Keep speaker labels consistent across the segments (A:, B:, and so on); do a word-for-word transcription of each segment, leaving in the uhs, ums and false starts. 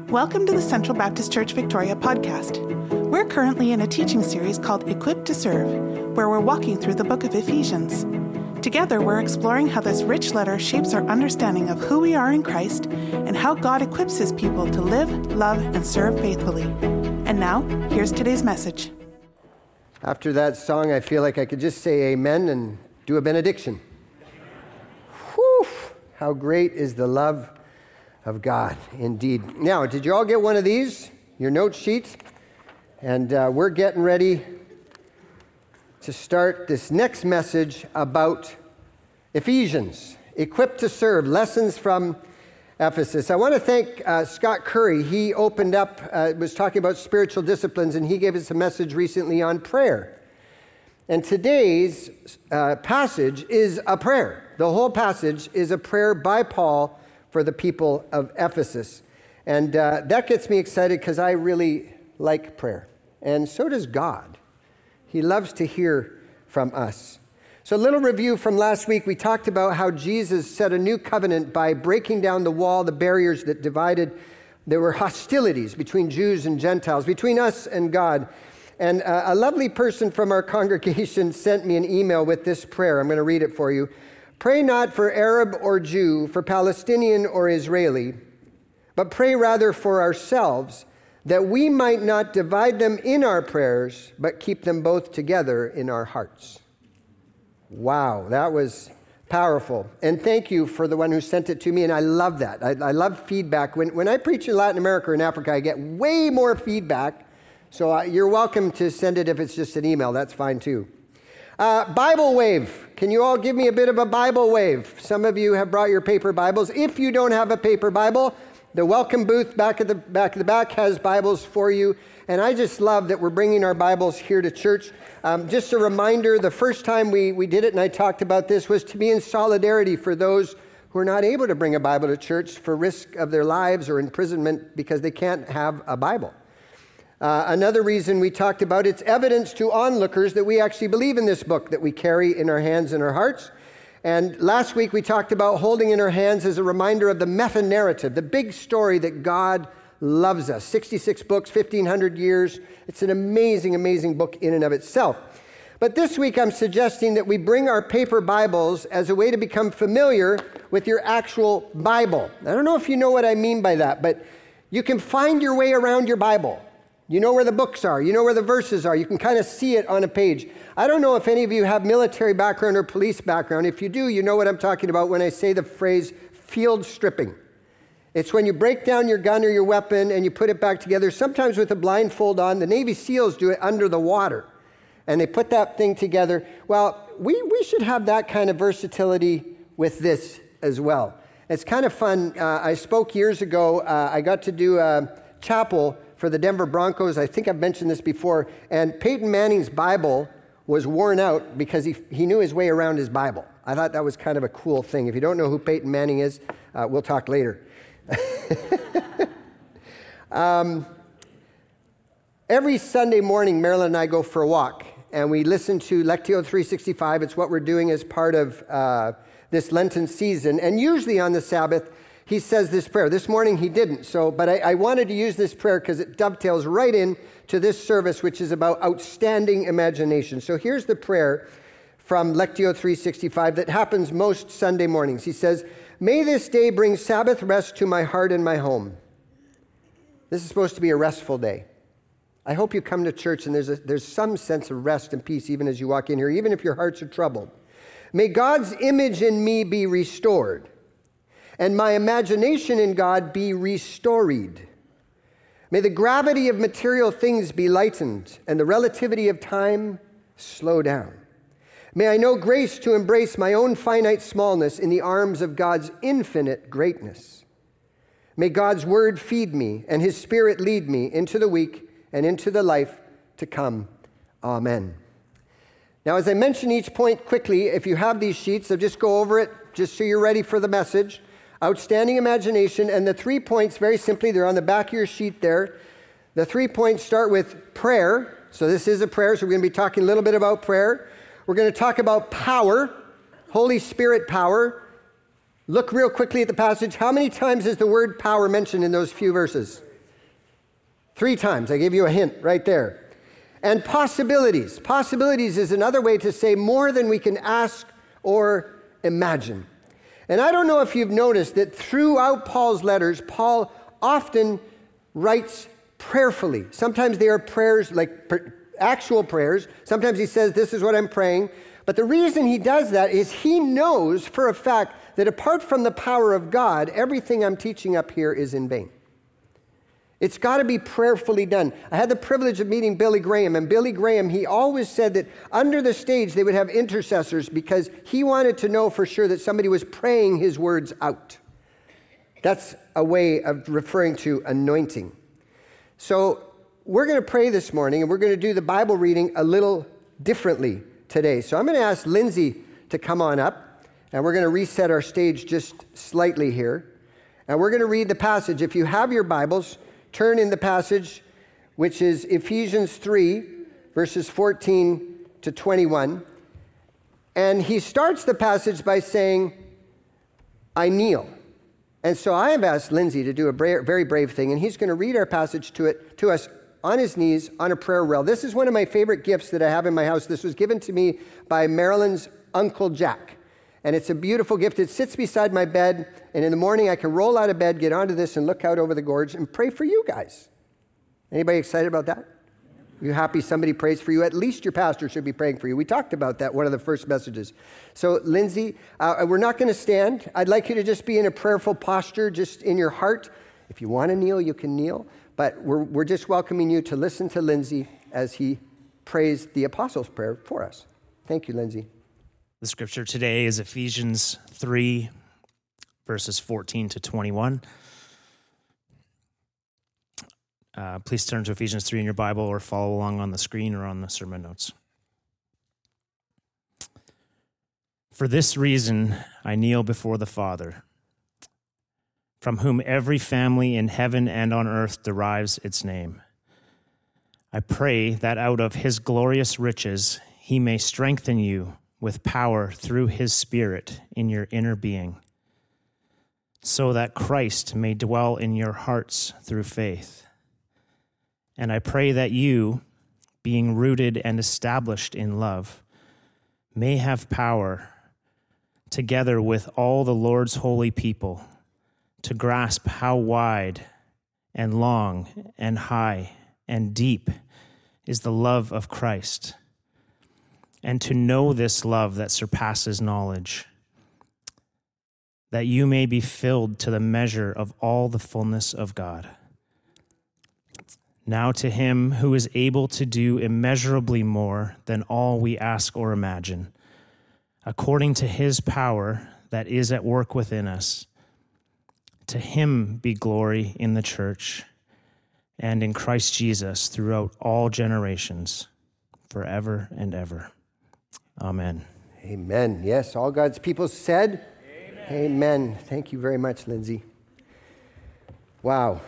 A: Welcome to the Central Baptist Church Victoria podcast. We're currently in a teaching series called Equipped to Serve, where we're walking through the book of Ephesians. Together, we're exploring how this rich letter shapes our understanding of who we are in Christ and how God equips his people to live, love, and serve faithfully. And now, here's today's message.
B: After that song, I feel like I could just say amen and do a benediction. Whew, how great is the love of God, indeed. Now, did you all get one of these, your note sheet? And uh, we're getting ready to start this next message about Ephesians, Equipped to Serve, lessons from Ephesus. I want to thank uh, Scott Curry. He opened up, uh, was talking about spiritual disciplines, and he gave us a message recently on prayer. And today's uh, passage is a prayer. The whole passage is a prayer by Paul for the people of Ephesus. And uh, that gets me excited because I really like prayer. And so does God. He loves to hear from us. So a little review from last week. We talked about how Jesus set a new covenant by breaking down the wall, the barriers that divided. There were hostilities between Jews and Gentiles, between us and God. And uh, a lovely person from our congregation sent me an email with this prayer. I'm going to read it for you. Pray not for Arab or Jew, for Palestinian or Israeli, but pray rather for ourselves, that we might not divide them in our prayers, but keep them both together in our hearts. Wow, that was powerful. And thank you for the one who sent it to me, and I love that. I, I love feedback. When, when I preach in Latin America or in Africa, I get way more feedback, so uh, you're welcome to send it if it's just an email. That's fine too. Uh, Bible wave. Can you all give me a bit of a Bible wave? Some of you have brought your paper Bibles. If you don't have a paper Bible, the welcome booth back at the back of the back has Bibles for you. And I just love that we're bringing our Bibles here to church. Um, just a reminder, the first time we, we did it, and I talked about this, was to be in solidarity for those who are not able to bring a Bible to church for risk of their lives or imprisonment because they can't have a Bible. Uh, another reason we talked about, it's evidence to onlookers that we actually believe in this book that we carry in our hands and our hearts. And last week we talked about holding in our hands as a reminder of the meta-narrative, the big story that God loves us. sixty-six books, fifteen hundred years. It's an amazing, amazing book in and of itself. But this week I'm suggesting that we bring our paper Bibles as a way to become familiar with your actual Bible. I don't know if you know what I mean by that, but you can find your way around your Bible. You know where the books are. You know where the verses are. You can kind of see it on a page. I don't know if any of you have military background or police background. If you do, you know what I'm talking about when I say the phrase field stripping. It's when you break down your gun or your weapon and you put it back together, sometimes with a blindfold on. The Navy SEALs do it under the water, and they put that thing together. Well, we, we should have that kind of versatility with this as well. It's kind of fun. Uh, I spoke years ago. Uh, I got to do a chapel for the Denver Broncos. I think I've mentioned this before. And Peyton Manning's Bible was worn out because he he knew his way around his Bible. I thought that was kind of a cool thing. If you don't know who Peyton Manning is, uh, we'll talk later. um, every Sunday morning, Marilyn and I go for a walk, and we listen to Lectio three sixty-five. It's what we're doing as part of uh, this Lenten season. And usually on the Sabbath, he says this prayer. This morning he didn't, so but I, I wanted to use this prayer because it dovetails right in to this service, which is about outstanding imagination. So here's the prayer from Lectio three sixty-five that happens most Sunday mornings. He says, "May this day bring Sabbath rest to my heart and my home." This is supposed to be a restful day. I hope you come to church and there's a, there's some sense of rest and peace even as you walk in here, even if your hearts are troubled. "May God's image in me be restored, and my imagination in God be restored. May the gravity of material things be lightened, and the relativity of time slow down. May I know grace to embrace my own finite smallness in the arms of God's infinite greatness. May God's word feed me, and his spirit lead me into the week and into the life to come. Amen." Now, as I mention each point quickly, if you have these sheets, I'll just go over it just so you're ready for the message. Outstanding imagination, and the three points, very simply, they're on the back of your sheet there. The three points start with prayer. So this is a prayer, so we're going to be talking a little bit about prayer. We're going to talk about power, Holy Spirit power. Look real quickly at the passage. How many times is the word power mentioned in those few verses? Three times. I gave you a hint right there. And possibilities. Possibilities is another way to say more than we can ask or imagine. And I don't know if you've noticed that throughout Paul's letters, Paul often writes prayerfully. Sometimes they are prayers, like pr- actual prayers. Sometimes he says, this is what I'm praying. But the reason he does that is he knows for a fact that apart from the power of God, everything I'm teaching up here is in vain. It's got to be prayerfully done. I had the privilege of meeting Billy Graham, and Billy Graham, he always said that under the stage they would have intercessors because he wanted to know for sure that somebody was praying his words out. That's a way of referring to anointing. So we're going to pray this morning, and we're going to do the Bible reading a little differently today. So I'm going to ask Lindsay to come on up, and we're going to reset our stage just slightly here. And we're going to read the passage. If you have your Bibles, turn in the passage, which is Ephesians three, verses fourteen to twenty-one. And he starts the passage by saying, I kneel. And so I have asked Lindsay to do a bra- very brave thing, and he's going to read our passage to it to us on his knees on a prayer rail. This is one of my favorite gifts that I have in my house. This was given to me by Marilyn's Uncle Jack. And it's a beautiful gift. It sits beside my bed, and in the morning I can roll out of bed, get onto this, and look out over the gorge and pray for you guys. Anybody excited about that? You happy somebody prays for you? At least your pastor should be praying for you. We talked about that, one of the first messages. So, Lindsay, uh, we're not going to stand. I'd like you to just be in a prayerful posture, just in your heart. If you want to kneel, you can kneel. But we're, we're just welcoming you to listen to Lindsay as he prays the Apostles' Prayer for us. Thank you, Lindsay.
C: The scripture today is Ephesians three, verses fourteen to twenty-one. Uh, please turn to Ephesians three in your Bible or follow along on the screen or on the sermon notes. For this reason, I kneel before the Father, from whom every family in heaven and on earth derives its name. I pray that out of his glorious riches he may strengthen you with power through his Spirit in your inner being, so that Christ may dwell in your hearts through faith. And I pray that you, being rooted and established in love, may have power, together with all the Lord's holy people, to grasp how wide and long and high and deep is the love of Christ, and to know this love that surpasses knowledge, that you may be filled to the measure of all the fullness of God. Now to him who is able to do immeasurably more than all we ask or imagine, according to his power that is at work within us, to him be glory in the church and in Christ Jesus throughout all generations, forever and ever. Amen.
B: Amen. Yes, all God's people said, Amen. Amen. Thank you very much, Lindsay. Wow.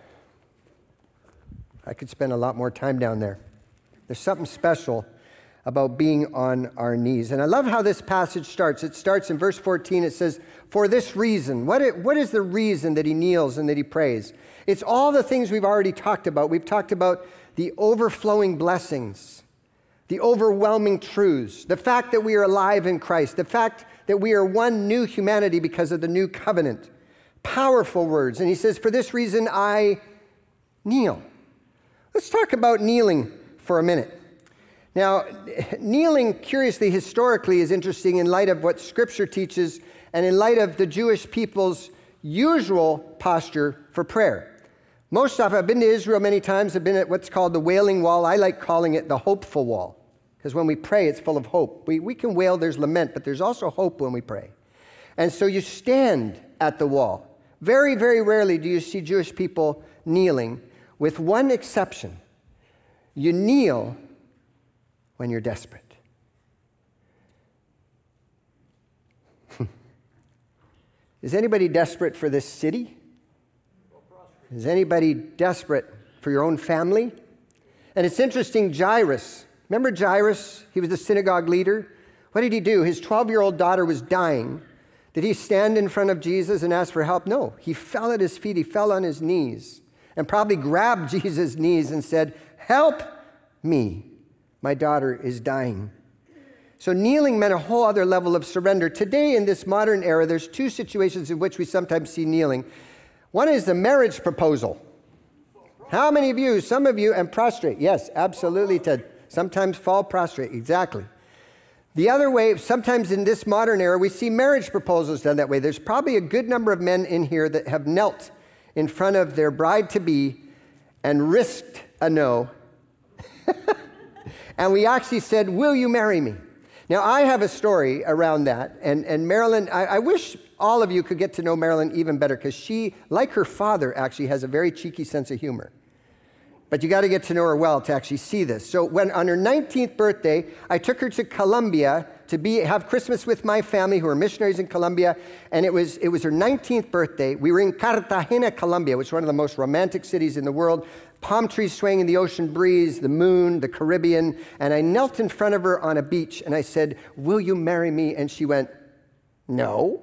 B: I could spend a lot more time down there. There's something special about being on our knees. And I love how this passage starts. It starts in verse fourteen. It says, for this reason. What, it, what is the reason that he kneels and that he prays? It's all the things we've already talked about. We've talked about the overflowing blessings, the overwhelming truths, the fact that we are alive in Christ, the fact that we are one new humanity because of the new covenant. Powerful words. And he says, for this reason I kneel. Let's talk about kneeling for a minute. Now, kneeling, curiously, historically, is interesting in light of what Scripture teaches and in light of the Jewish people's usual posture for prayer. Most often, I've been to Israel many times. I've been at what's called the Wailing Wall. I like calling it the hopeful wall, because when we pray, it's full of hope. We, we can wail, there's lament, but there's also hope when we pray. And so you stand at the wall. Very, very rarely do you see Jewish people kneeling, with one exception. You kneel when you're desperate. Is anybody desperate for this city? Is anybody desperate for your own family? And it's interesting, Jairus. Remember Jairus? He was the synagogue leader. What did he do? His twelve-year-old daughter was dying. Did he stand in front of Jesus and ask for help? No. He fell at his feet. He fell on his knees. and probably grabbed Jesus' knees and said, "Help me, my daughter is dying." So kneeling meant a whole other level of surrender. Today, in this modern era, there's two situations in which we sometimes see kneeling. One is the marriage proposal. How many of you, some of you, and prostrate? Yes, absolutely, Ted. Sometimes fall prostrate, exactly. The other way, sometimes in this modern era, we see marriage proposals done that way. There's probably a good number of men in here that have knelt in front of their bride-to-be and risked a no. And we actually said, "Will you marry me?" Now, I have a story around that. And, and Marilyn, I, I wish all of you could get to know Marilyn even better, because she, like her father, actually has a very cheeky sense of humor. But you got to get to know her well to actually see this. So when on her nineteenth birthday, I took her to Colombia to be have Christmas with my family who are missionaries in Colombia. And it was it was her nineteenth birthday. We were in Cartagena, Colombia, which is one of the most romantic cities in the world. Palm trees swaying in the ocean breeze, the moon, the Caribbean. And I knelt in front of her on a beach and I said, "Will you marry me?" And she went, "No."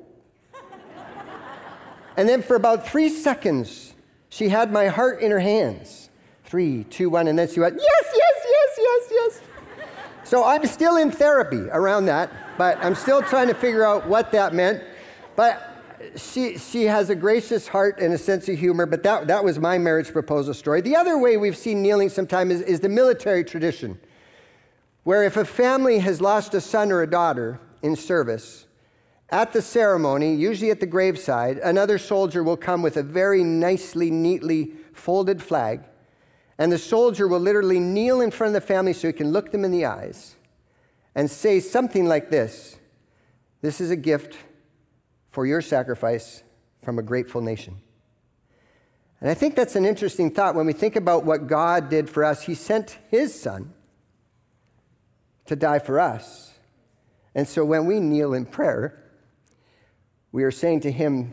B: And then for about three seconds, she had my heart in her hands. Three, two, one, and then she went, "Yes, yes, yes, yes, yes." So I'm still in therapy around that, but I'm still trying to figure out what that meant. But she she has a gracious heart and a sense of humor, but that, that was my marriage proposal story. The other way we've seen kneeling sometimes is, is the military tradition, where if a family has lost a son or a daughter in service, at the ceremony, usually at the graveside, another soldier will come with a very nicely, neatly folded flag. And the soldier will literally kneel in front of the family so he can look them in the eyes and say something like this: "This is a gift for your sacrifice from a grateful nation." And I think that's an interesting thought when we think about what God did for us. He sent his son to die for us. And so when we kneel in prayer, we are saying to him,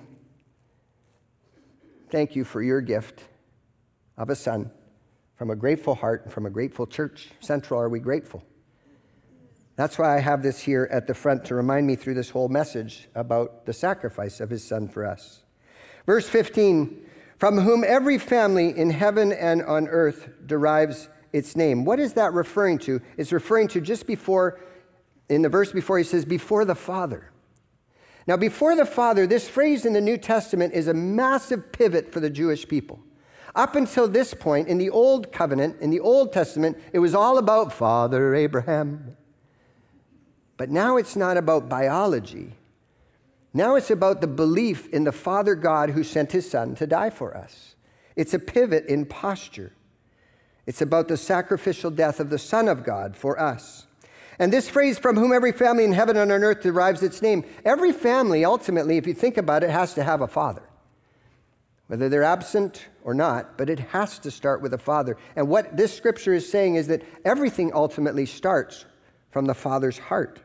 B: "Thank you for your gift of a son. From a grateful heart and from a grateful church central, are we grateful?" That's why I have this here at the front to remind me through this whole message about the sacrifice of his son for us. Verse fifteen, "From whom every family in heaven and on earth derives its name." What is that referring to? It's referring to just before, in the verse before, he says, "before the Father." Now, before the Father, this phrase in the New Testament is a massive pivot for the Jewish people. Up until this point, in the Old Covenant, in the Old Testament, it was all about Father Abraham. But now it's not about biology. Now it's about the belief in the Father God who sent his son to die for us. It's a pivot in posture. It's about the sacrificial death of the Son of God for us. And this phrase, "from whom every family in heaven and on earth derives its name," every family, ultimately, if you think about it, has to have a father. Whether they're absent or not, but it has to start with a father. And what this scripture is saying is that everything ultimately starts from the Father's heart.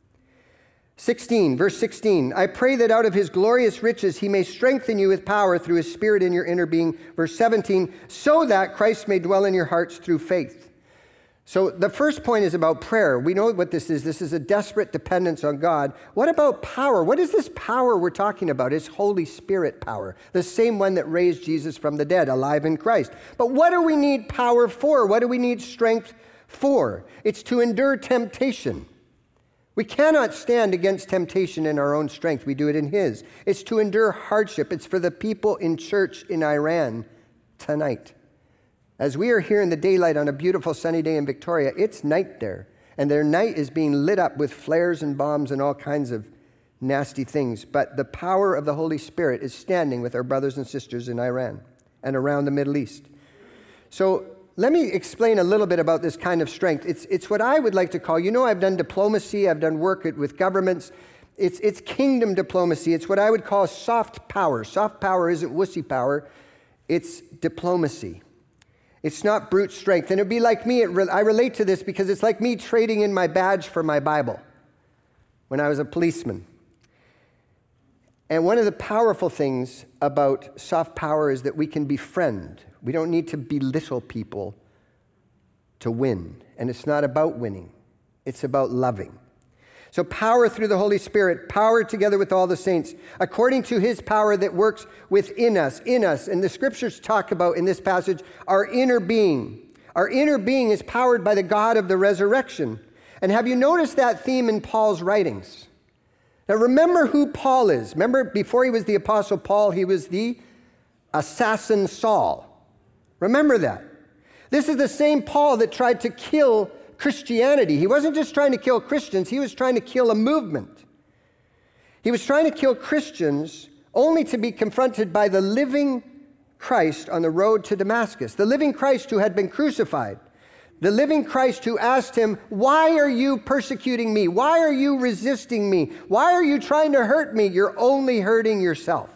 B: sixteen, verse sixteen, "I pray that out of his glorious riches he may strengthen you with power through his Spirit in your inner being." Verse seventeen, "so that Christ may dwell in your hearts through faith." So the first point is about prayer. We know what this is. This is a desperate dependence on God. What about power? What is this power we're talking about? It's Holy Spirit power, the same one that raised Jesus from the dead, alive in Christ. But what do we need power for? What do we need strength for? It's to endure temptation. We cannot stand against temptation in our own strength. We do it in his. It's to endure hardship. It's for the people in church in Iran tonight. As we are here in the daylight on a beautiful sunny day in Victoria, it's night there. And their night is being lit up with flares and bombs and all kinds of nasty things. But the power of the Holy Spirit is standing with our brothers and sisters in Iran and around the Middle East. So let me explain a little bit about this kind of strength. It's, it's what I would like to call, you know, I've done diplomacy, I've done work with governments. It's, it's kingdom diplomacy. It's what I would call soft power. Soft power isn't wussy power. It's diplomacy. It's not brute strength. And it'd be like me, it re- I relate to this because it's like me trading in my badge for my Bible when I was a policeman. And one of the powerful things about soft power is that we can befriend. We don't need to belittle people to win. And it's not about winning. It's about loving. So power through the Holy Spirit, power together with all the saints, according to his power that works within us, in us. And the scriptures talk about in this passage our inner being. Our inner being is powered by the God of the resurrection. And have you noticed that theme in Paul's writings? Now remember who Paul is. Remember, before he was the Apostle Paul, he was the assassin Saul. Remember that. This is the same Paul that tried to kill Christianity. He wasn't just trying to kill Christians, he was trying to kill a movement. He was trying to kill Christians only to be confronted by the living Christ on the road to Damascus, the living Christ who had been crucified, the living Christ who asked him, "Why are you persecuting me? Why are you resisting me? Why are you trying to hurt me? You're only hurting yourself."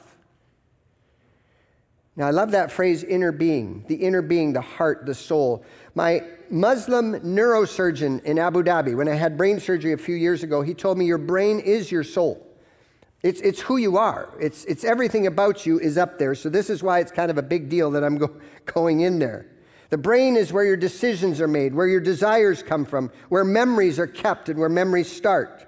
B: Now, I love that phrase, inner being, the inner being, the heart, the soul. My Muslim neurosurgeon in Abu Dhabi, when I had brain surgery a few years ago, he told me your brain is your soul. It's, it's who you are. It's, it's everything about you is up there. So this is why it's kind of a big deal that I'm go, going in there. The brain is where your decisions are made, where your desires come from, where memories are kept and where memories start.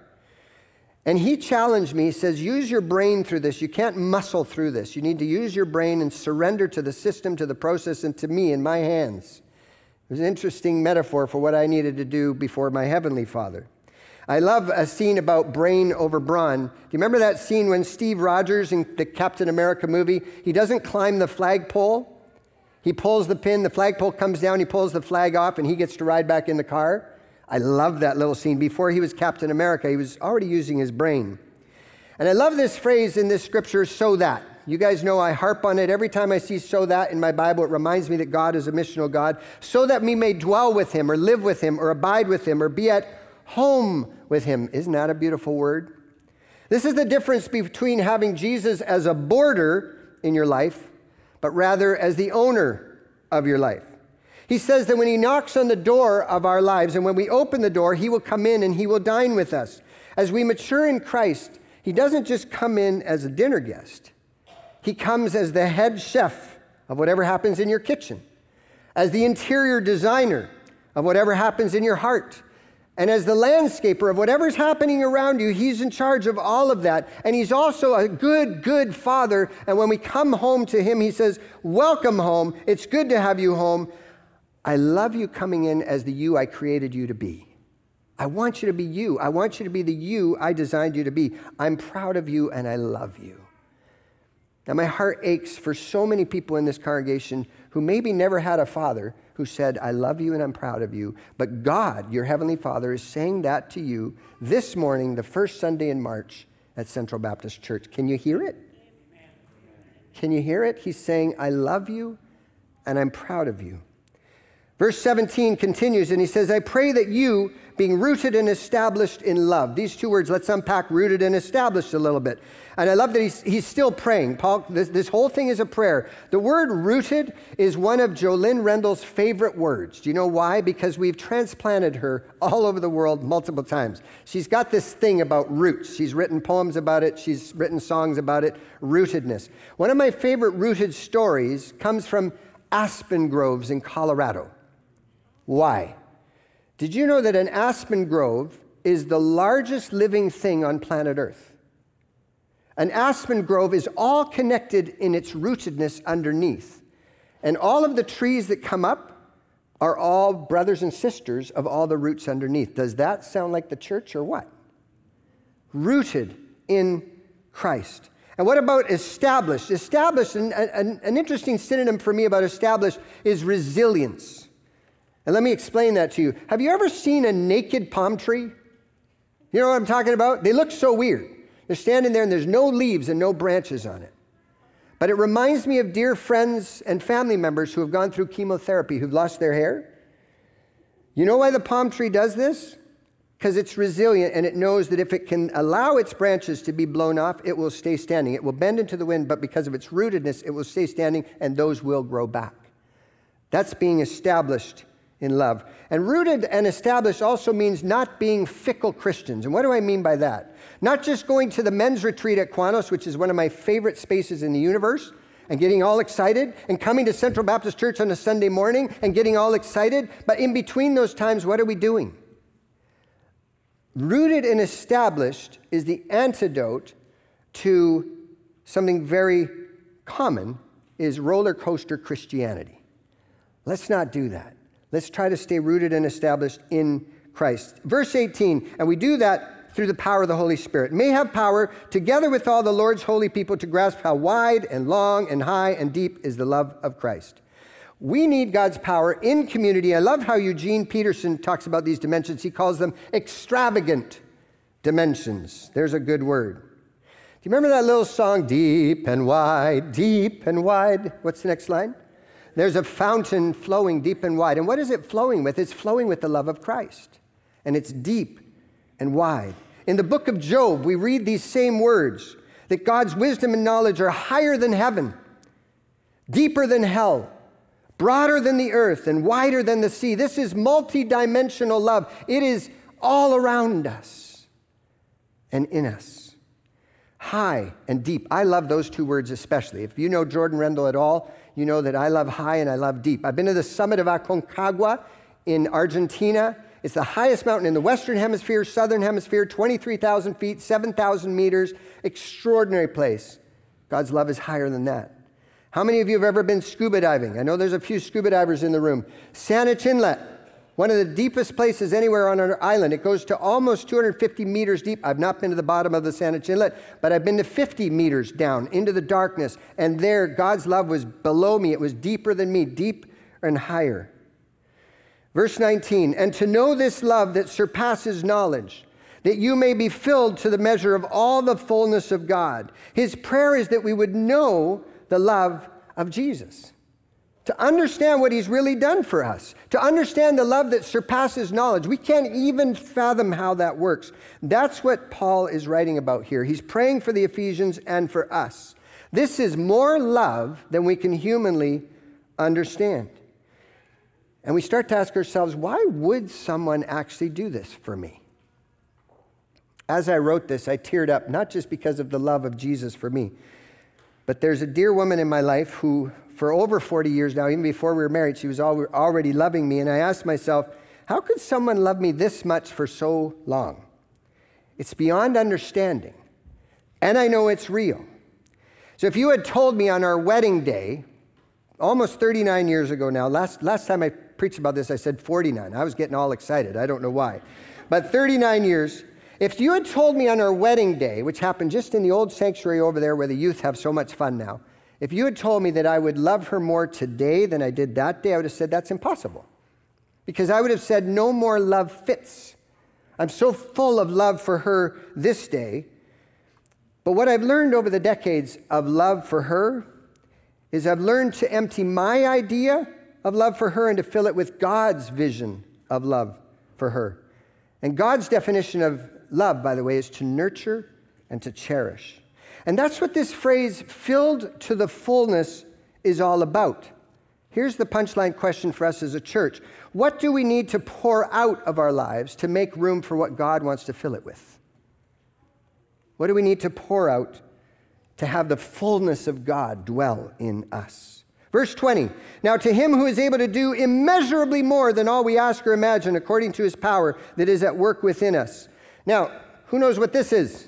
B: And he challenged me, he says, use your brain through this. You can't muscle through this. You need to use your brain and surrender to the system, to the process, and to me in my hands. It was an interesting metaphor for what I needed to do before my Heavenly Father. I love a scene about brain over brawn. Do you remember that scene when Steve Rogers in the Captain America movie, he doesn't climb the flagpole? He pulls the pin, the flagpole comes down, he pulls the flag off, and he gets to ride back in the car. I love that little scene. Before he was Captain America, he was already using his brain. And I love this phrase in this scripture, so that. You guys know I harp on it. Every time I see so that in my Bible, it reminds me that God is a missional God, so that we may dwell with him or live with him or abide with him or be at home with him. Isn't that a beautiful word? This is the difference between having Jesus as a boarder in your life, but rather as the owner of your life. He says that when he knocks on the door of our lives and when we open the door, he will come in and he will dine with us. As we mature in Christ, he doesn't just come in as a dinner guest. He comes as the head chef of whatever happens in your kitchen, as the interior designer of whatever happens in your heart, and as the landscaper of whatever's happening around you. He's in charge of all of that. And he's also a good, good father. And when we come home to him, he says, welcome home. It's good to have you home. I love you coming in as the you I created you to be. I want you to be you. I want you to be the you I designed you to be. I'm proud of you and I love you. Now, my heart aches for so many people in this congregation who maybe never had a father who said, I love you and I'm proud of you. But God, your Heavenly Father, is saying that to you this morning, the first Sunday in March at Central Baptist Church. Can you hear it? Can you hear it? He's saying, I love you and I'm proud of you. Verse seventeen continues, and he says, I pray that you, being rooted and established in love. These two words, let's unpack rooted and established a little bit. And I love that he's, he's still praying. Paul, this, this whole thing is a prayer. The word rooted is one of Jolynn Rendell's favorite words. Do you know why? Because we've transplanted her all over the world multiple times. She's got this thing about roots. She's written poems about it. She's written songs about it, rootedness. One of my favorite rooted stories comes from aspen groves in Colorado. Why? Did you know that an aspen grove is the largest living thing on planet Earth? An aspen grove is all connected in its rootedness underneath. And all of the trees that come up are all brothers and sisters of all the roots underneath. Does that sound like the church or what? Rooted in Christ. And what about established? Established, an, an, an interesting synonym for me about established is resilience. And let me explain that to you. Have you ever seen a naked palm tree? You know what I'm talking about? They look so weird. They're standing there and there's no leaves and no branches on it. But it reminds me of dear friends and family members who have gone through chemotherapy, who've lost their hair. You know why the palm tree does this? Because it's resilient and it knows that if it can allow its branches to be blown off, it will stay standing. It will bend into the wind, but because of its rootedness, it will stay standing and those will grow back. That's being established in love. And rooted and established also means not being fickle Christians. And what do I mean by that? Not just going to the men's retreat at Quanos, which is one of my favorite spaces in the universe, and getting all excited, and coming to Central Baptist Church on a Sunday morning and getting all excited. But in between those times, what are we doing? Rooted and established is the antidote to something very common, is roller coaster Christianity. Let's not do that. Let's try to stay rooted and established in Christ. Verse eighteen, and we do that through the power of the Holy Spirit. May have power, together with all the Lord's holy people, to grasp how wide and long and high and deep is the love of Christ. We need God's power in community. I love how Eugene Peterson talks about these dimensions. He calls them extravagant dimensions. There's a good word. Do you remember that little song, deep and wide, deep and wide? What's the next line? There's a fountain flowing deep and wide. And what is it flowing with? It's flowing with the love of Christ. And it's deep and wide. In the book of Job, we read these same words, that God's wisdom and knowledge are higher than heaven, deeper than hell, broader than the earth, and wider than the sea. This is multi-dimensional love. It is all around us and in us. High and deep. I love those two words especially. If you know Jordan Rendell at all, you know that I love high and I love deep. I've been to the summit of Aconcagua in Argentina. It's the highest mountain in the Western Hemisphere, Southern Hemisphere, twenty-three thousand feet, seven thousand meters. Extraordinary place. God's love is higher than that. How many of you have ever been scuba diving? I know there's a few scuba divers in the room. Saanich Inlet, one of the deepest places anywhere on our island. It goes to almost two hundred fifty meters deep. I've not been to the bottom of the Saanich Inlet, but I've been to fifty meters down into the darkness. And there, God's love was below me. It was deeper than me, deep and higher. Verse nineteen, and to know this love that surpasses knowledge, that you may be filled to the measure of all the fullness of God. His prayer is that we would know the love of Jesus, to understand what he's really done for us, to understand the love that surpasses knowledge. We can't even fathom how that works. That's what Paul is writing about here. He's praying for the Ephesians and for us. This is more love than we can humanly understand. And we start to ask ourselves, why would someone actually do this for me? As I wrote this, I teared up, not just because of the love of Jesus for me, but there's a dear woman in my life who, for over forty years now, even before we were married, she was already loving me. And I asked myself, how could someone love me this much for so long? It's beyond understanding. And I know it's real. So if you had told me on our wedding day, almost thirty-nine years ago now, last, last time I preached about this, I said forty-nine. I was getting all excited. I don't know why. But thirty-nine years. If you had told me on our wedding day, which happened just in the old sanctuary over there where the youth have so much fun now, if you had told me that I would love her more today than I did that day, I would have said that's impossible. Because I would have said no more love fits. I'm so full of love for her this day. But what I've learned over the decades of love for her is I've learned to empty my idea of love for her and to fill it with God's vision of love for her. And God's definition of love, by the way, is to nurture and to cherish. And that's what this phrase, filled to the fullness, is all about. Here's the punchline question for us as a church. What do we need to pour out of our lives to make room for what God wants to fill it with? What do we need to pour out to have the fullness of God dwell in us? Verse twenty, now to him who is able to do immeasurably more than all we ask or imagine, according to his power that is at work within us. Now, who knows what this is?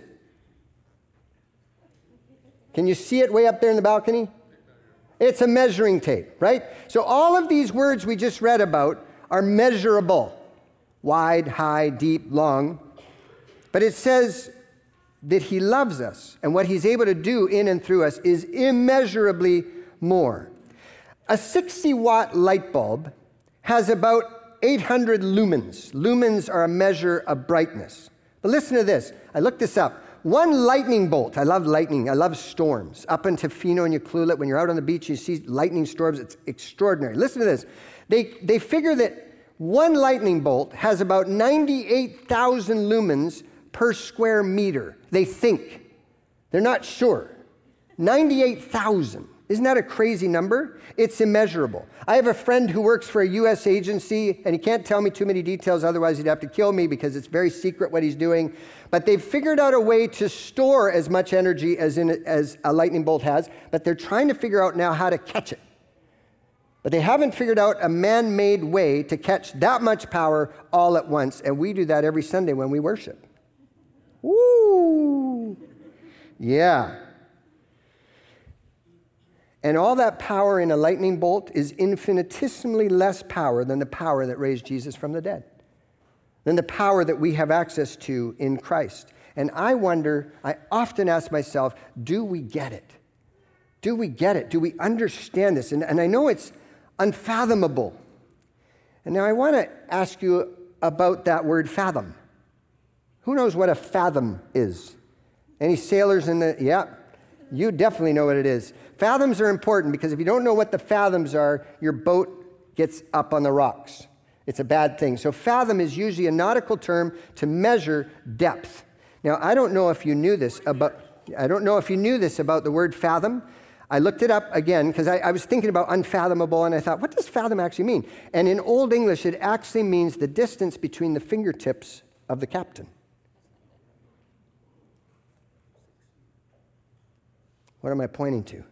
B: Can you see it way up there in the balcony? It's a measuring tape, right? So all of these words we just read about are measurable. Wide, high, deep, long. But it says that he loves us, and what he's able to do in and through us is immeasurably more. A sixty watt light bulb has about eight hundred lumens. Lumens are a measure of brightness. But listen to this. I looked this up. One lightning bolt. I love lightning. I love storms. Up in Tofino and Ucluelet, when you're out on the beach, you see lightning storms. It's extraordinary. Listen to this. They, they figure that one lightning bolt has about ninety-eight thousand lumens per square meter. They think. They're not sure. ninety-eight thousand. Isn't that a crazy number? It's immeasurable. I have a friend who works for a U S agency, and he can't tell me too many details, otherwise he'd have to kill me because it's very secret what he's doing. But they've figured out a way to store as much energy as, in, as a lightning bolt has, but they're trying to figure out now how to catch it. But they haven't figured out a man-made way to catch that much power all at once. And we do that every Sunday when we worship. Woo! Yeah. And all that power in a lightning bolt is infinitesimally less power than the power that raised Jesus from the dead, than the power that we have access to in Christ. And I wonder, I often ask myself, do we get it? Do we get it? Do we understand this? And, and I know it's unfathomable. And now I want to ask you about that word fathom. Who knows what a fathom is? Any sailors in the, yeah, you definitely know what it is. Fathoms are important because if you don't know what the fathoms are, your boat gets up on the rocks. It's a bad thing. So fathom is usually a nautical term to measure depth. Now, I don't know if you knew this about, I don't know if you knew this about the word fathom. I looked it up again because I, I was thinking about unfathomable, and I thought, what does fathom actually mean? And in Old English, it actually means the distance between the fingertips of the captain. What am I pointing to?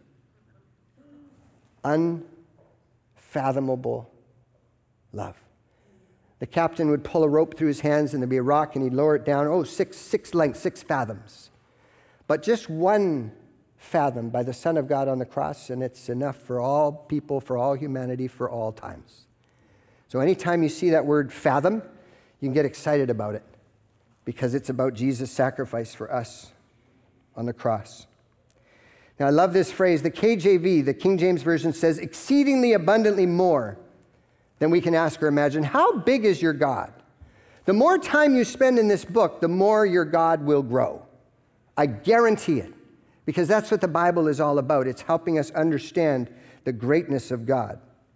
B: Unfathomable love. The captain would pull a rope through his hands, and there'd be a rock, and he'd lower it down. Oh, six, six lengths, six fathoms. But just one fathom by the Son of God on the cross, and it's enough for all people, for all humanity, for all times. So anytime you see that word fathom, you can get excited about it because it's about Jesus' sacrifice for us on the cross. Now, I love this phrase. The K J V, the King James Version, says, exceedingly abundantly more than we can ask or imagine. How big is your God? The more time you spend in this book, the more your God will grow. I guarantee it, because that's what the Bible is all about. It's helping us understand the greatness of God.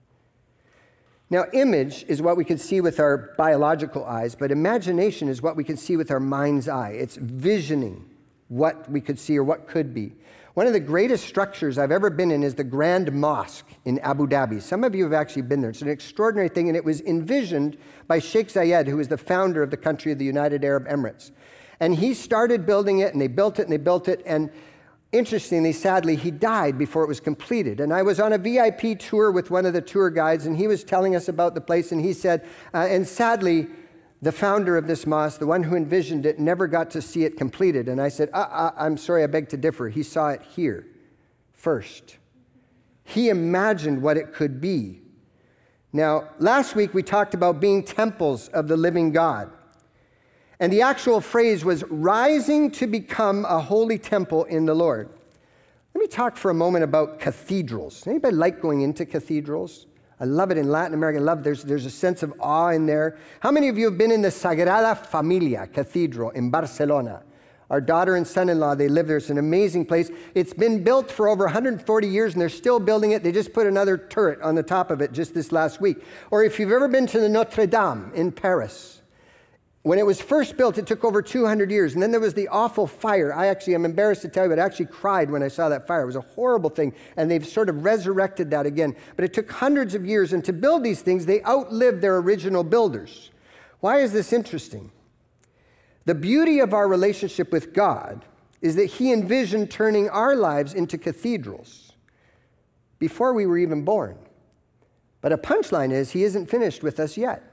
B: Now, image is what we can see with our biological eyes, but imagination is what we can see with our mind's eye. It's visioning what we could see or what could be. One of the greatest structures I've ever been in is the Grand Mosque in Abu Dhabi. Some of you have actually been there. It's an extraordinary thing, and it was envisioned by Sheikh Zayed, who is the founder of the country of the United Arab Emirates. And he started building it, and they built it, and they built it, and interestingly, sadly, he died before it was completed. And I was on a V I P tour with one of the tour guides, and he was telling us about the place, and he said, uh, and sadly, the founder of this mosque, the one who envisioned it, never got to see it completed. And I said, uh, uh, I'm sorry, I beg to differ. He saw it here first. He imagined what it could be. Now, last week we talked about being temples of the living God. And the actual phrase was rising to become a holy temple in the Lord. Let me talk for a moment about cathedrals. Anybody like going into cathedrals? I love it in Latin America. I love there's there's a sense of awe in there. How many of you have been in the Sagrada Familia Cathedral in Barcelona? Our daughter and son-in-law, they live there. It's an amazing place. It's been built for over one hundred forty years, and they're still building it. They just put another turret on the top of it just this last week. Or if you've ever been to the Notre Dame in Paris, when it was first built, it took over two hundred years, and then there was the awful fire. I actually, I'm embarrassed to tell you, but I actually cried when I saw that fire. It was a horrible thing, and they've sort of resurrected that again. But it took hundreds of years, and to build these things, they outlived their original builders. Why is this interesting? The beauty of our relationship with God is that He envisioned turning our lives into cathedrals before we were even born. But a punchline is, He isn't finished with us yet.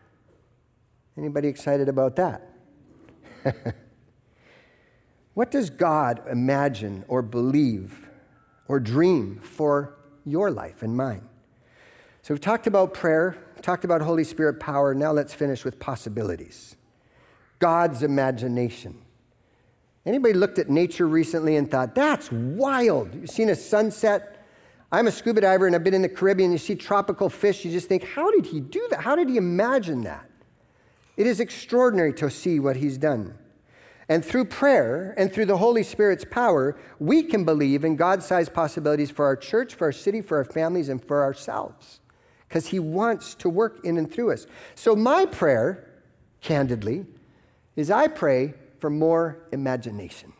B: Anybody excited about that? What does God imagine or believe or dream for your life and mine? So we've talked about prayer, talked about Holy Spirit power. Now let's finish with possibilities. God's imagination. Anybody looked at nature recently and thought, that's wild? You've seen a sunset? I'm a scuba diver, and I've been in the Caribbean. You see tropical fish. You just think, how did he do that? How did he imagine that? It is extraordinary to see what He's done. And through prayer and through the Holy Spirit's power, we can believe in God-sized possibilities for our church, for our city, for our families, and for ourselves, because He wants to work in and through us. So my prayer, candidly, is I pray for more imagination.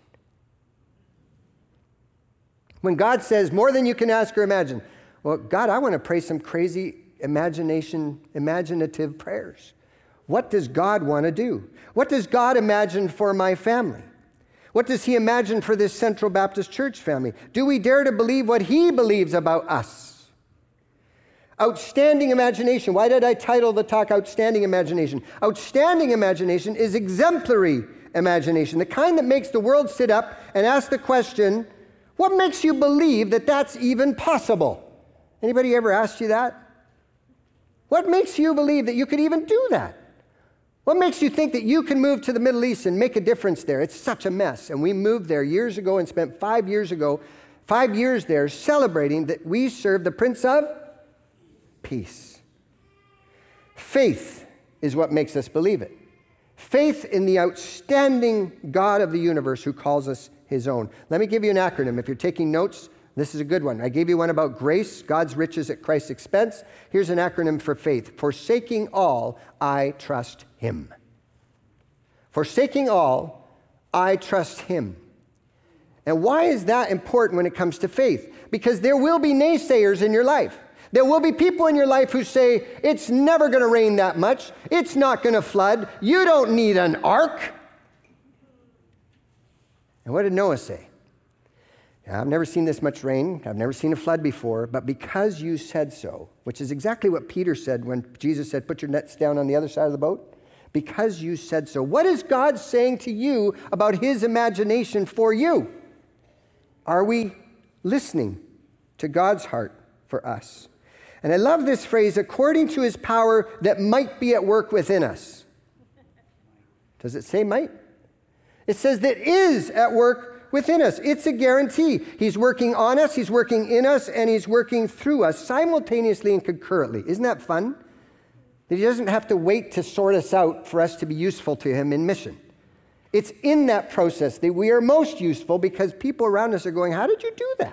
B: When God says, more than you can ask or imagine, well, God, I want to pray some crazy imagination, imaginative prayers. What does God want to do? What does God imagine for my family? What does He imagine for this Central Baptist Church family? Do we dare to believe what He believes about us? Outstanding imagination. Why did I title the talk Outstanding Imagination? Outstanding imagination is exemplary imagination, the kind that makes the world sit up and ask the question, what makes you believe that that's even possible? Anybody ever asked you that? What makes you believe that you could even do that? What makes you think that you can move to the Middle East and make a difference there? It's such a mess. And we moved there years ago and spent five years ago, five years there celebrating that we serve the Prince of Peace. Faith is what makes us believe it. Faith in the outstanding God of the universe who calls us his own. Let me give you an acronym. If you're taking notes, this is a good one. I gave you one about grace, God's riches at Christ's expense. Here's an acronym for faith. Forsaking all, I trust him. Forsaking all, I trust him. And why is that important when it comes to faith? Because there will be naysayers in your life. There will be people in your life who say, it's never going to rain that much. It's not going to flood. You don't need an ark. And what did Noah say? I've never seen this much rain. I've never seen a flood before. But because you said so, which is exactly what Peter said when Jesus said, put your nets down on the other side of the boat. Because you said so. What is God saying to you about his imagination for you? Are we listening to God's heart for us? And I love this phrase, according to his power that might be at work within us. Does it say might? It says that is at work within us. It's a guarantee. He's working on us, he's working in us, and he's working through us simultaneously and concurrently. Isn't that fun? That he doesn't have to wait to sort us out for us to be useful to him in mission. It's in that process that we are most useful because people around us are going, how did you do that?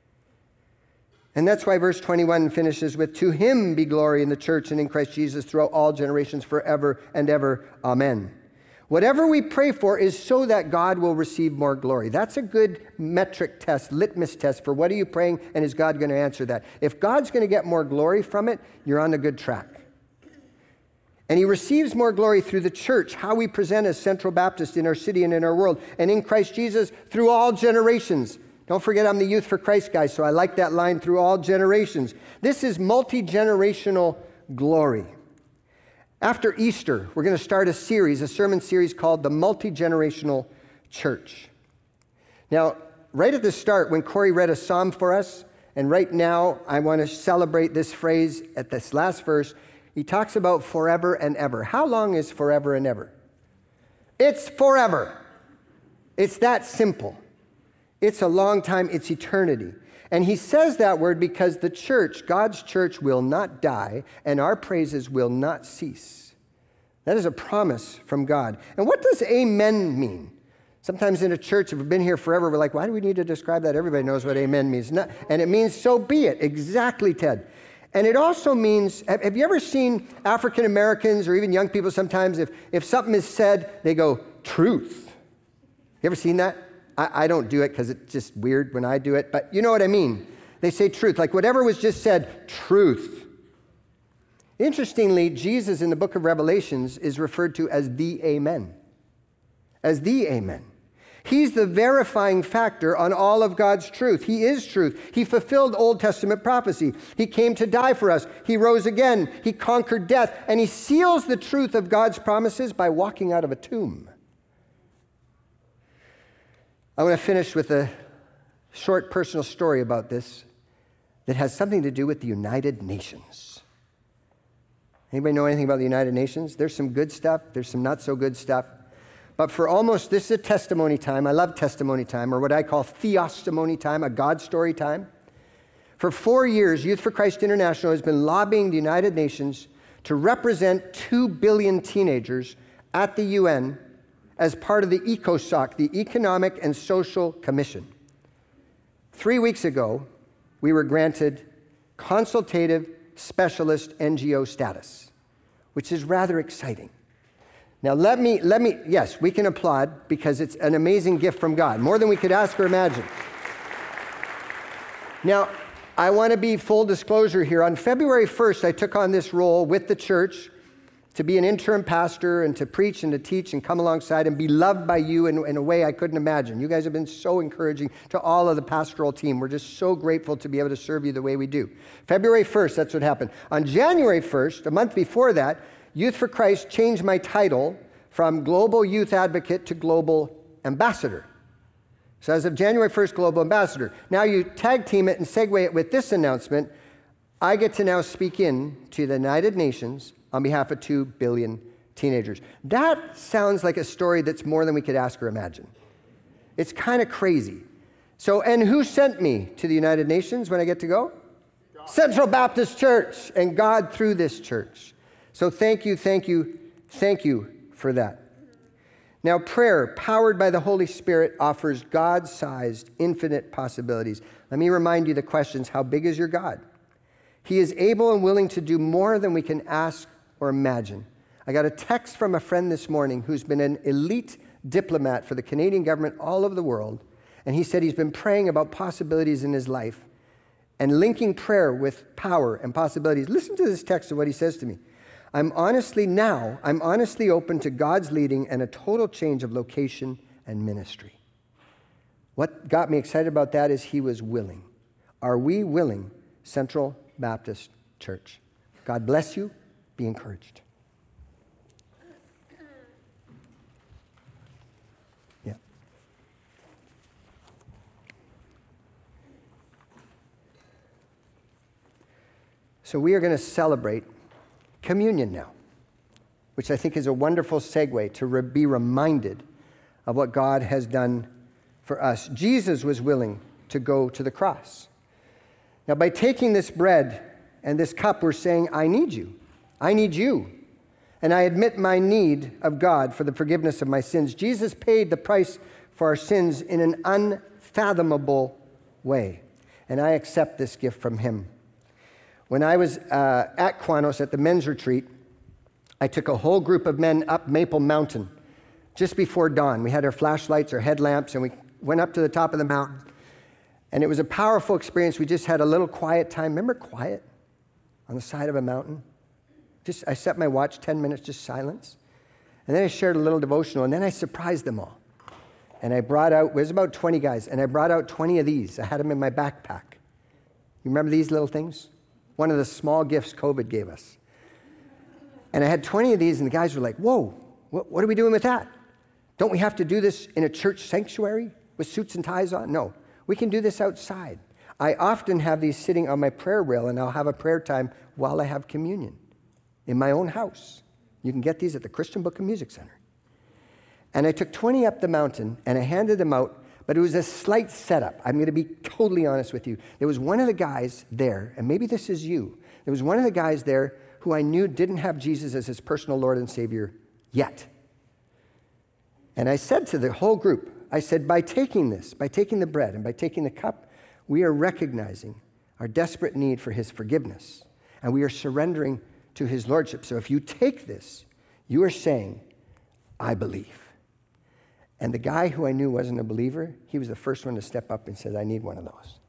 B: And that's why verse twenty-one finishes with, to him be glory in the church and in Christ Jesus throughout all generations forever and ever. Amen. Whatever we pray for is so that God will receive more glory. That's a good metric test, litmus test for what are you praying and is God going to answer that? If God's going to get more glory from it, you're on a good track. And he receives more glory through the church, how we present as Central Baptist in our city and in our world, and in Christ Jesus through all generations. Don't forget I'm the Youth for Christ guy, so I like that line, through all generations. This is multi-generational glory. After Easter, we're going to start a series, a sermon series called The Multi-Generational Church. Now, right at the start, when Corey read a psalm for us, and right now I want to celebrate this phrase at this last verse, he talks about forever and ever. How long is forever and ever? It's forever. It's that simple. It's a long time. It's eternity. And he says that word because the church, God's church, will not die, and our praises will not cease. That is a promise from God. And what does amen mean? Sometimes in a church, if we've been here forever, we're like, why do we need to describe that? Everybody knows what amen means. Not, and it means so be it. Exactly, Ted. And it also means, have, have you ever seen African Americans or even young people sometimes, if, if something is said, they go, truth. You ever seen that? I, I don't do it because it's just weird when I do it, but you know what I mean. They say truth, like whatever was just said, truth. Interestingly, Jesus in the book of Revelations is referred to as the Amen. As the Amen. He's the verifying factor on all of God's truth. He is truth. He fulfilled Old Testament prophecy. He came to die for us. He rose again. He conquered death. And he seals the truth of God's promises by walking out of a tomb. I want to finish with a short personal story about this that has something to do with the United Nations. Anybody know anything about the United Nations? There's some good stuff. There's some not so good stuff. But for almost, this is a testimony time. I love testimony time, or what I call theostimony time, a God story time. For four years, Youth for Christ International has been lobbying the United Nations to represent two billion teenagers at the U N as part of the ECOSOC, the Economic and Social Commission. Three weeks ago, we were granted consultative specialist N G O status, which is rather exciting. Now, let me, let me, yes, we can applaud because it's an amazing gift from God, more than we could ask or imagine. Now, I want to be full disclosure here. On February first, I took on this role with the church to be an interim pastor and to preach and to teach and come alongside and be loved by you in, in a way I couldn't imagine. You guys have been so encouraging to all of the pastoral team. We're just so grateful to be able to serve you the way we do. February first, that's what happened. On January first, a month before that, Youth for Christ changed my title from Global Youth Advocate to Global Ambassador. So as of January first, Global Ambassador. Now you tag team it and segue it with this announcement. I get to now speak in to the United Nations on behalf of two billion teenagers. That sounds like a story that's more than we could ask or imagine. It's kind of crazy. So, and who sent me to the United Nations when I get to go? God. Central Baptist Church, and God through this church. So thank you, thank you, thank you for that. Now, prayer, powered by the Holy Spirit, offers God-sized, infinite possibilities. Let me remind you the questions. How big is your God? He is able and willing to do more than we can ask or imagine. I got a text from a friend this morning who's been an elite diplomat for the Canadian government all over the world, and he said he's been praying about possibilities in his life and linking prayer with power and possibilities. Listen to this text of what he says to me. I'm honestly now, I'm honestly open to God's leading and a total change of location and ministry. What got me excited about that is he was willing. Are we willing, Central Baptist Church? God bless you. Be encouraged. Yeah. So we are going to celebrate communion now, which I think is a wonderful segue to re- be reminded of what God has done for us. Jesus was willing to go to the cross. Now, by taking this bread and this cup, we're saying, I need you. I need you. And I admit my need of God for the forgiveness of my sins. Jesus paid the price for our sins in an unfathomable way. And I accept this gift from him. When I was uh, at Quanos at the men's retreat, I took a whole group of men up Maple Mountain just before dawn. We had our flashlights, our headlamps, and we went up to the top of the mountain. And it was a powerful experience. We just had a little quiet time. Remember quiet on the side of a mountain? Just, I set my watch, ten minutes, just silence. And then I shared a little devotional, and then I surprised them all. And I brought out, it was about twenty guys, and I brought out twenty of these. I had them in my backpack. You remember these little things? One of the small gifts COVID gave us. And I had twenty of these, and the guys were like, whoa, what, what are we doing with that? Don't we have to do this in a church sanctuary with suits and ties on? No, we can do this outside. I often have these sitting on my prayer rail, and I'll have a prayer time while I have communion in my own house. You can get these at the Christian Book and Music Center. And I took twenty up the mountain, and I handed them out, but it was a slight setup. I'm going to be totally honest with you. There was one of the guys there, and maybe this is you. There was one of the guys there who I knew didn't have Jesus as his personal Lord and Savior yet. And I said to the whole group, I said, by taking this, by taking the bread and by taking the cup, we are recognizing our desperate need for his forgiveness, and we are surrendering to his lordship. So if you take this, you are saying, I believe. And the guy who I knew wasn't a believer, he was the first one to step up and said, I need one of those.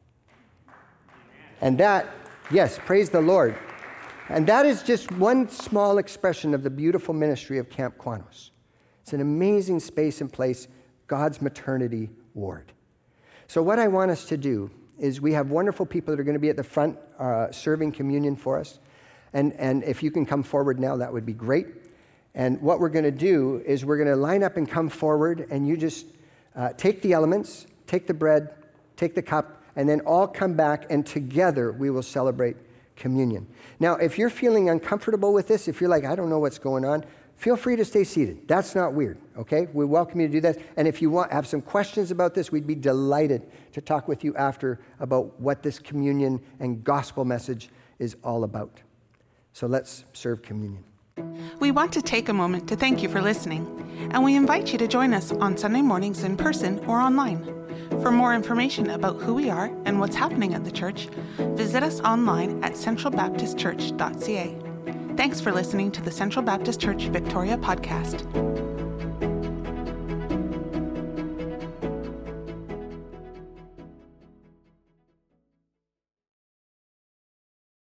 B: And that, yes, praise the Lord. And that is just one small expression of the beautiful ministry of Camp Quanos. It's an amazing space and place, God's maternity ward. So what I want us to do is we have wonderful people that are going to be at the front uh, serving communion for us. And, and if you can come forward now, that would be great. And what we're going to do is we're going to line up and come forward, and you just uh, take the elements, take the bread, take the cup, and then all come back, and together we will celebrate communion. Now, if you're feeling uncomfortable with this, if you're like, I don't know what's going on, feel free to stay seated. That's not weird, okay? We welcome you to do that. And if you want have some questions about this, we'd be delighted to talk with you after about what this communion and gospel message is all about. So let's serve communion.
A: We want to take a moment to thank you for listening, and we invite you to join us on Sunday mornings in person or online. For more information about who we are and what's happening at the church, visit us online at central baptist church dot c a. Thanks for listening to the Central Baptist Church Victoria podcast.